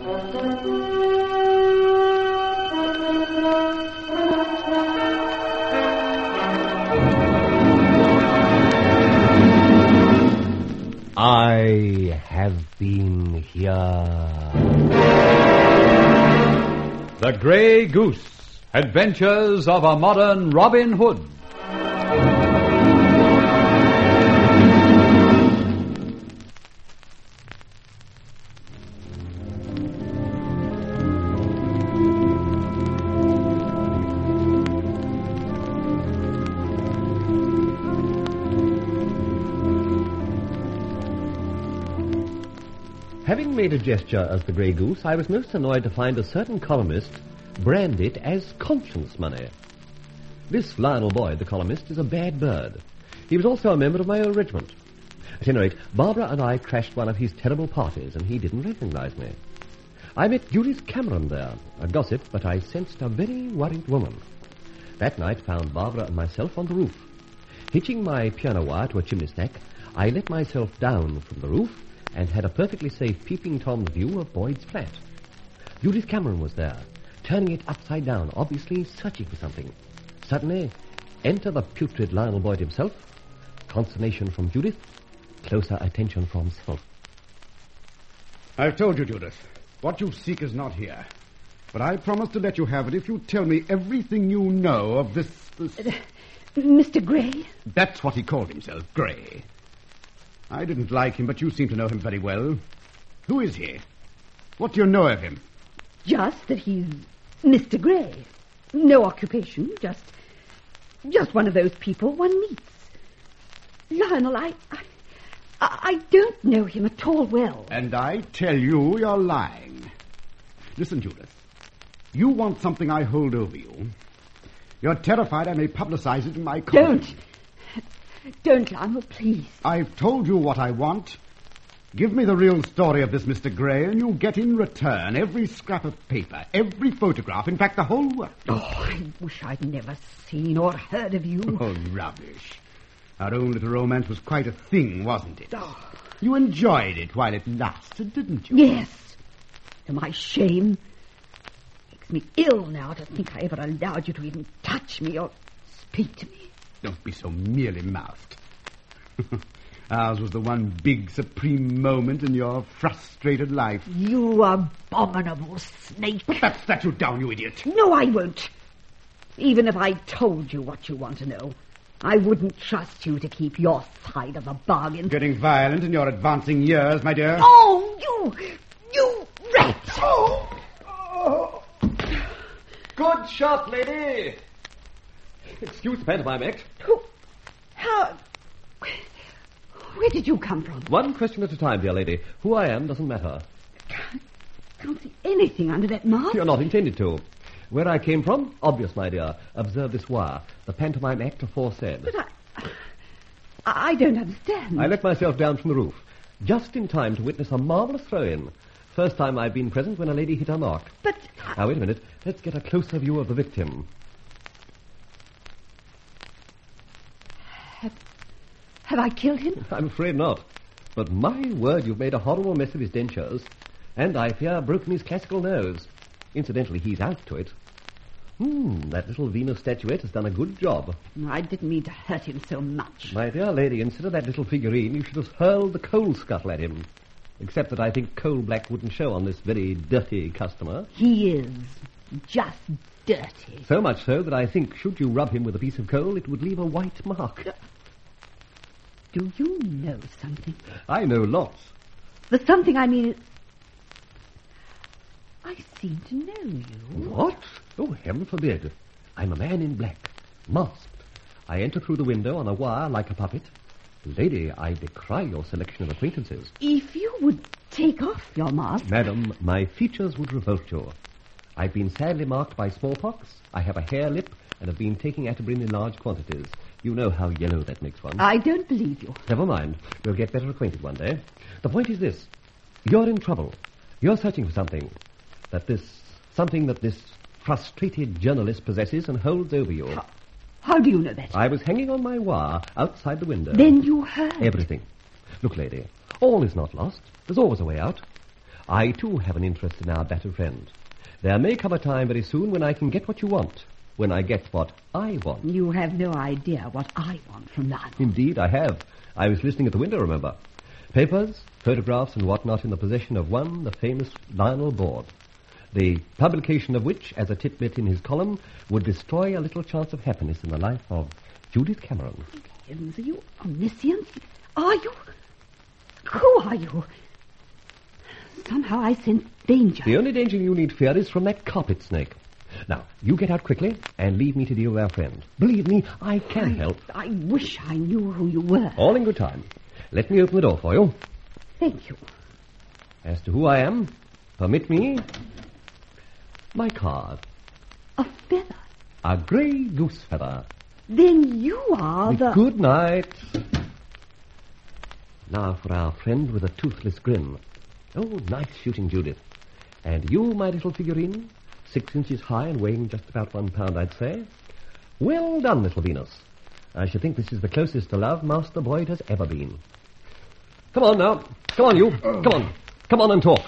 I have been here. The Grey Goose. Adventures of a Modern Robin Hood. Having made a gesture as the Grey Goose, I was most annoyed to find a certain columnist brand it as conscience money. This Lionel Boyd, the columnist, is a bad bird. He was also a member of my old regiment. At any rate, Barbara and I crashed one of his terrible parties, and he didn't recognize me. I met Judith Cameron there, a gossip, but I sensed a very worried woman. That night found Barbara and myself on the roof. Hitching my piano wire to a chimney stack, I let myself down from the roof and had a perfectly safe peeping Tom's view of Boyd's flat. Judith Cameron was there, turning it upside down, obviously searching for something. Suddenly, enter the putrid Lionel Boyd himself. Consternation from Judith, closer attention from self. I've told you, Judith, what you seek is not here. But I promise to let you have it if you tell me everything you know of this... Mr. Gray? That's what he called himself, Gray. I didn't like him, but you seem to know him very well. Who is he? What do you know of him? Just that he's Mr. Gray. No occupation, just one of those people one meets. Lionel, I don't know him at all well. And I tell you, you're lying. Listen, Judith. You want something I hold over you. You're terrified I may publicize it in my column. Don't, Lionel, please. I've told you what I want. Give me the real story of this Mr. Gray, and you'll get in return every scrap of paper, every photograph, in fact, the whole work. Oh, I wish I'd never seen or heard of you. Oh, rubbish. Our own little romance was quite a thing, wasn't it? Oh. You enjoyed it while it lasted, didn't you? Yes. To my shame. Makes me ill now to think I ever allowed you to even touch me or speak to me. Don't be so mealy-mouthed. Ours was the one big, supreme moment in your frustrated life. You abominable snake. Put that statue down, you idiot. No, I won't. Even if I told you what you want to know, I wouldn't trust you to keep your side of the bargain. Getting violent in your advancing years, my dear. Oh, you rat! Oh. Good shot, lady. Excuse the pantomime act. How... Where did you come from? One question at a time, dear lady. Who I am doesn't matter. Can't see anything under that mask. You're not intended to. Where I came from? Obvious, my dear. Observe this wire. The pantomime act aforesaid. But I don't understand. I let myself down from the roof, just in time to witness a marvelous throw-in. First time I've been present when a lady hit her mark. But... Now, wait a minute. Let's get a closer view of the victim. Have I killed him? I'm afraid not. But my word, you've made a horrible mess of his dentures. And I fear broken his classical nose. Incidentally, he's out to it. That little Venus statuette has done a good job. No, I didn't mean to hurt him so much. My dear lady, instead of that little figurine, you should have hurled the coal scuttle at him. Except that I think coal black wouldn't show on this very dirty customer. He is just dirty. So much so that I think, should you rub him with a piece of coal, it would leave a white mark. Do you know something? I know lots. The something I mean is... I seem to know you. What? Oh, heaven forbid. I'm a man in black, masked. I enter through the window on a wire like a puppet. Lady, I decry your selection of acquaintances. If you would take off your mask... Madam, my features would revolt you. I've been sadly marked by smallpox. I have a hare lip and have been taking Atibrin in large quantities. You know how yellow that makes one. I don't believe you. Never mind. We'll get better acquainted one day. The point is this. You're in trouble. You're searching for something that this frustrated journalist possesses and holds over you. How do you know that? I was hanging on my wire outside the window. Then you heard. Everything. Look, lady, all is not lost. There's always a way out. I, too, have an interest in our battered friend. There may come a time very soon when I can get what you want, when I get what I want. You have no idea what I want from Lionel. Indeed, I have. I was listening at the window, remember. Papers, photographs, and whatnot in the possession of one, the famous Lionel Borde. The publication of which, as a titbit in his column, would destroy a little chance of happiness in the life of Judith Cameron. Heavens, are you omniscient? Are you? Who are you? Somehow I sense danger. The only danger you need fear is from that carpet snake. Now, you get out quickly and leave me to deal with our friend. Believe me, I can help. I wish I knew who you were. All in good time. Let me open the door for you. Thank you. As to who I am, permit me my card. A feather. A grey goose feather. Then you are the... Good night. Now for our friend with a toothless grin. Oh, nice shooting, Judith. And you, my little figurine, 6 inches high and weighing just about 1 pound, I'd say. Well done, little Venus. I should think this is the closest to love Master Boyd has ever been. Come on now. Come on, you. Come on. Come on and talk.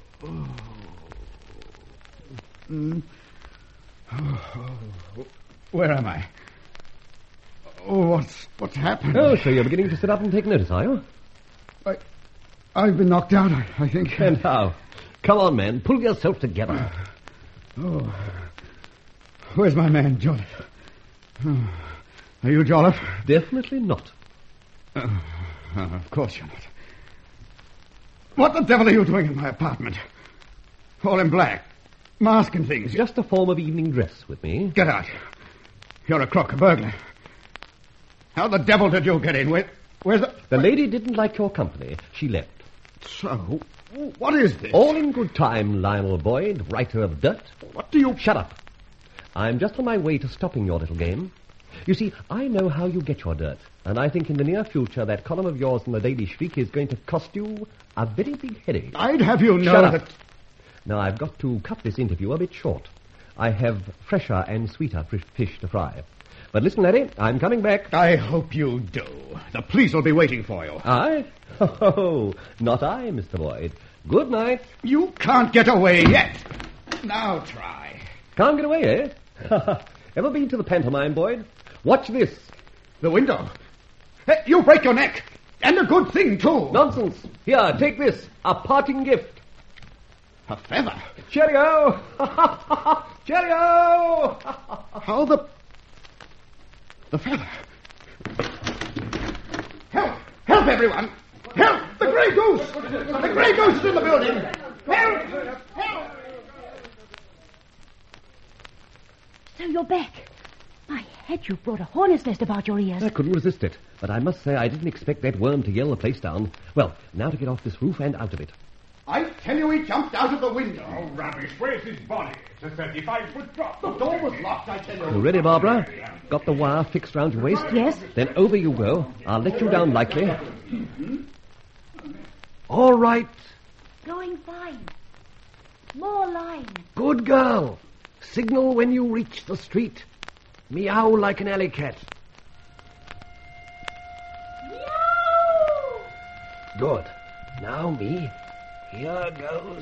Where am I? Oh, what's happened? Oh, so you're beginning to sit up and take notice, are you? I've been knocked out, I think. And how? Come on, man. Pull yourself together. Oh. Where's my man, Jolliffe? Oh. Are you Jolliffe? Definitely not. Of course you're not. What the devil are you doing in my apartment? All in black. Mask and things. Just a form of evening dress with me. Get out. You're a crook, a burglar. How the devil did you get in? Where's the... The lady didn't like your company. She left. So, what is this? All in good time, Lionel Boyd, writer of dirt. What do you... Shut up. I'm just on my way to stopping your little game. You see, I know how you get your dirt, and I think in the near future that column of yours in the Daily Shriek is going to cost you a very big headache. I'd have you know Shut up. that... Now, I've got to cut this interview a bit short. I have fresher and sweeter fish to fry. But listen, laddie, I'm coming back. I hope you do. The police will be waiting for you. I? Oh, not I, Mr. Boyd. Good night. You can't get away yet. Now try. Can't get away, eh? Ever been to the pantomime, Boyd? Watch this. The window. Hey, you break your neck. And a good thing, too. Nonsense. Here, take this. A parting gift. A feather. Cheerio! Cheerio! How the... The feather. Help! Help, everyone! Help! The Grey Goose! The Grey Goose is in the building! Help! Help! So you're back. My head, you've brought a hornet's nest about your ears. I couldn't resist it, but I must say I didn't expect that worm to yell the place down. Well, now to get off this roof and out of it. I tell you, he jumped out of the window. Oh, rubbish. Where's his body? It's a 35-foot drop. The door was locked, I tell you. You ready, Barbara? Got the wire fixed round your waist? Yes. Then over you go. I'll let you down lightly. All right. Going fine. More line. Good girl. Signal when you reach the street. Meow like an alley cat. Meow! Good. Now me. Here goes.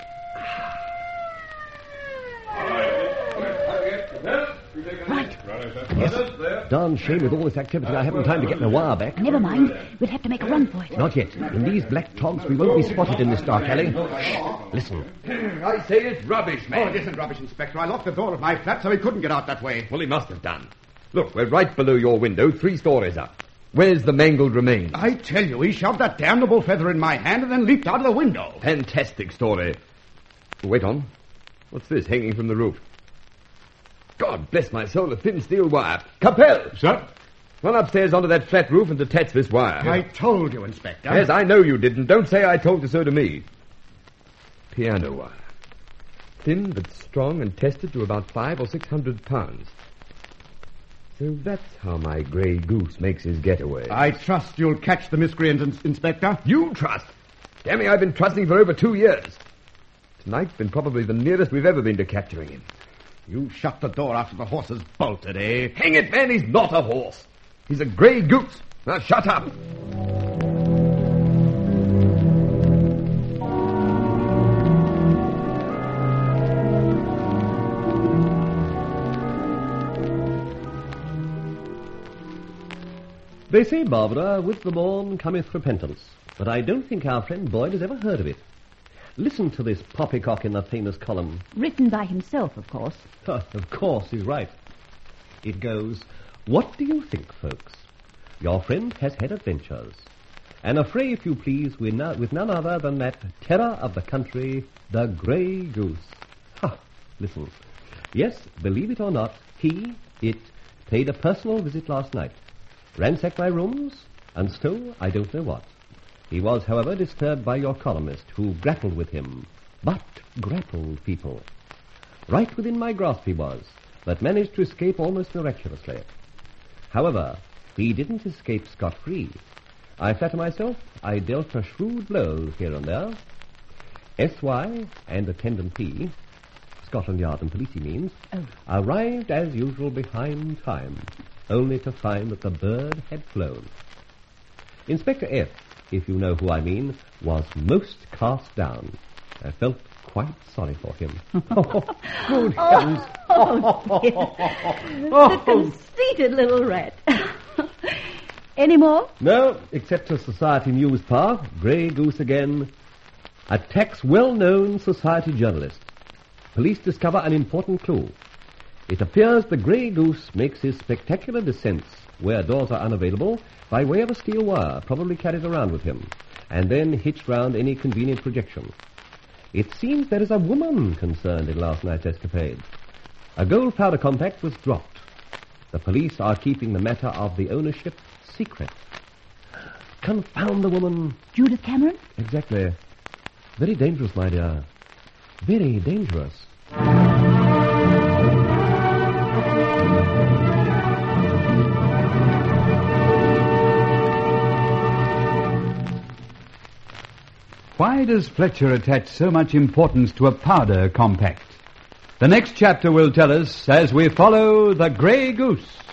Right. Yes. Darn shame with all this activity I haven't time to get my wire back. Never mind. We'll have to make a run for it. Not yet. In these black togs, we won't be spotted in this dark alley. Shh. Listen. I say it's rubbish, Oh, man. it isn't rubbish, Inspector. I locked the door of my flat so he couldn't get out that way. Well, he must have done. Look, we're right below your window, 3 stories up. Where's the mangled remains? I tell you, he shoved that damnable feather in my hand and then leaped out of the window. Fantastic story. Wait on. What's this hanging from the roof? God bless my soul, a thin steel wire. Capel! Sir? Run upstairs onto that flat roof and detach this wire. I told you, Inspector. Yes, I know you didn't. Don't say I told you so to me. Piano wire. Thin but strong and tested to about 500 or 600 pounds. So that's how my grey goose makes his getaway. I trust you'll catch the miscreant, Inspector. You trust? Damn me, I've been trusting for over 2 years. Tonight's been probably the nearest we've ever been to capturing him. You shut the door after the horses bolted, eh? Hang it, man, he's not a horse. He's a grey goose. Now shut up. They say, Barbara, with the morn cometh repentance, but I don't think our friend Boyd has ever heard of it. Listen to this poppycock in the famous column. Written by himself, of course. Of course, he's right. It goes, what do you think, folks? Your friend has had adventures. An affray, if you please, with none other than that terror of the country, the grey goose. Listen. Yes, believe it or not, it paid a personal visit last night, ransacked my rooms, and stole I don't know what. He was, however, disturbed by your columnist, who grappled with him. But grappled, people. Right within my grasp he was, but managed to escape almost miraculously. However, he didn't escape scot-free. I flatter myself I dealt a shrewd blow here and there. S.Y. and Attendant P., Scotland Yard and Police, he means, arrived as usual behind time, only to find that the bird had flown. Inspector F., if you know who I mean, was most cast down. I felt quite sorry for him. Good heavens. The conceited little rat. Any more? No, except a Society News part. Grey Goose again. Attacks well-known society journalist. Police discover an important clue. It appears the Grey Goose makes his spectacular descents where doors are unavailable by way of a steel wire, probably carried around with him, and then hitched round any convenient projection. It seems there is a woman concerned in last night's escapade. A gold powder compact was dropped. The police are keeping the matter of the ownership secret. Confound the woman. Judith Cameron? Exactly. Very dangerous, my dear. Very dangerous. Why does Fletcher attach so much importance to a powder compact? The next chapter will tell us as we follow the Grey Goose.